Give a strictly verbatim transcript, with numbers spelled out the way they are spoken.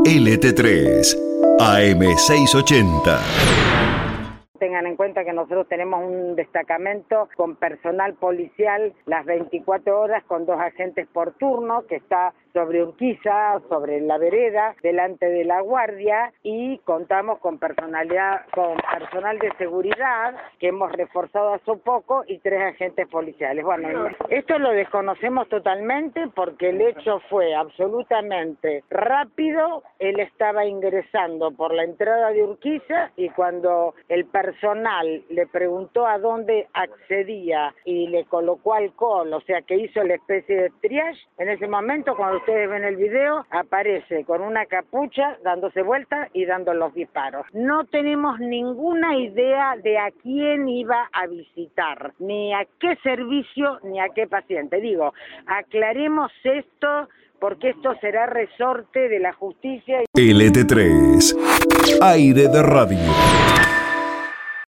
L T tres, A M seiscientos ochenta. Tengan en cuenta que nosotros tenemos un destacamento con personal policial las veinticuatro horas con dos agentes por turno que está sobre Urquiza, sobre la vereda, delante de la guardia, y contamos con personalidad, con personal de seguridad que hemos reforzado hace poco y tres agentes policiales. Bueno, esto lo desconocemos totalmente porque el hecho fue absolutamente rápido. Él estaba ingresando por la entrada de Urquiza y cuando el personal le preguntó a dónde accedía y le colocó alcohol, o sea que hizo la especie de triage, en ese momento cuando ustedes ven el video, aparece con una capucha, dándose vuelta y dando los disparos. No tenemos ninguna idea de a quién iba a visitar, ni a qué servicio, ni a qué paciente. Digo, aclaremos esto, porque esto será resorte de la justicia. L T tres, aire de radio.